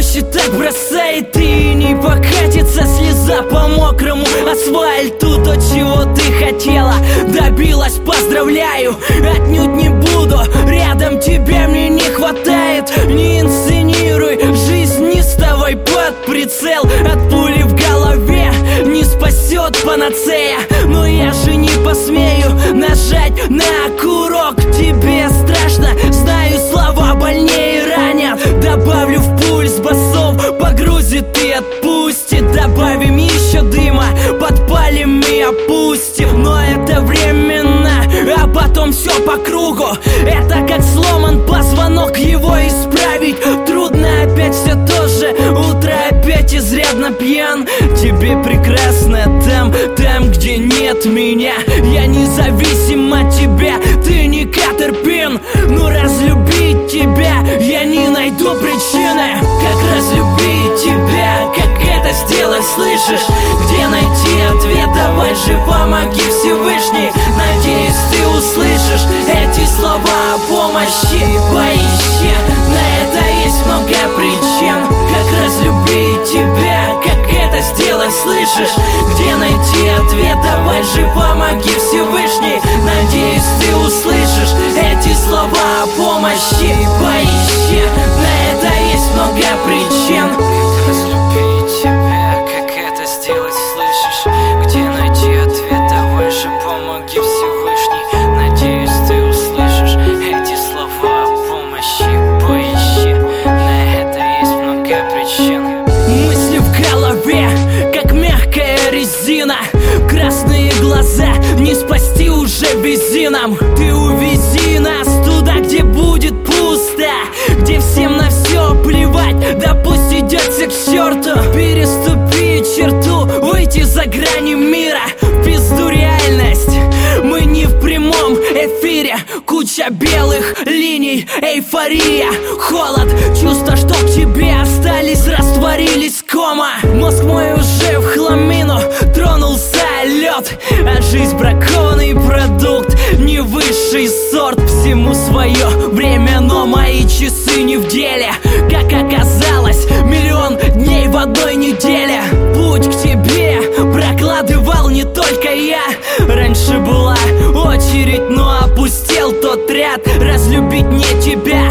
проще так бросает и не покатится слеза по мокрому асфальту. То, чего ты хотела, добилась, поздравляю. Отнюдь не буду рядом, тебя мне не хватает. Не инсценируй жизнь, не вставай под прицел. От пули в голове не спасет панацея, но я же не посмею нажать на курок. Тебе страшно, знаю, слова больнее ранят. Добавлю в пульс басов, погрузит и отпустит. Добавим еще дыма, подпалим и опустим. Но это временно, а потом все по кругу. Это как сломан позвонок, его исправить трудно. Опять все то же, утро опять изрядно пьян. Тебе прекрасно там, где нет меня. Я независим от тебя, ты не Катерпин. Но разлюбить тебя я не найду причины. Как разлюбить тебя, как это сделать, слышишь? Где найти ответ? Давай же помоги, Всевышний. Надеюсь, ты услышишь эти слова о помощи. Поищи, на это есть много причин. Как разлюбить тебя, как это сделать, слышишь? Где найти ответ? Давай же помоги, Всевышний. Надеюсь, ты услышишь эти слова о помощи. Поищи, на это есть много причин. Разлюбить тебя, как это сделать, слышишь? Где найти ответ? Давай же помоги, Всевышний. Надеюсь, ты услышишь эти слова о помощи. Поищи, на это есть много причин. Мысли в голове, как мягкая резина. Красные глаза не спасти уже бензином. Ты увези нас туда, где будет пусто, где всем на все плевать, да пусть идет все к черту. Переступить черту, выйти за грани мира. В пизду реальность, мы не в прямом эфире. Куча белых линий, эйфория, холод. Чувства, что к тебе остались, растворились кома. Мозг мой уже в хламину, тронулся лед. А жизнь бракованный продукт, не высший сорт. Всему свое время, но мои часы не в деле. Как оказалось, миллион дней в одной неделе. Путь к тебе прокладывал не только я. Раньше была очередь, но опустел тот ряд. Разлюбить не тебя,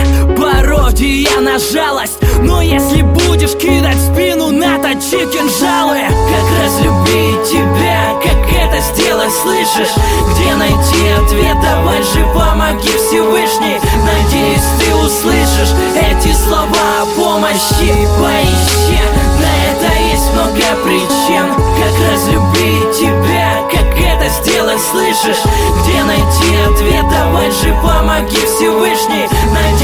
пародия на жалость. Но если будешь кидать в спину, наточи кинжалы. Как разлюбить тебя, как это сделать, слышишь? Где найти ответ? Давай же помоги, Всевышний. Надеюсь, ты услышишь эти слова о помощи. Поищи, на это есть много причин. Как разлюбить тебя, как это сделать, слышишь? Где найти ответ? Давай же помоги, Всевышний. Надеюсь,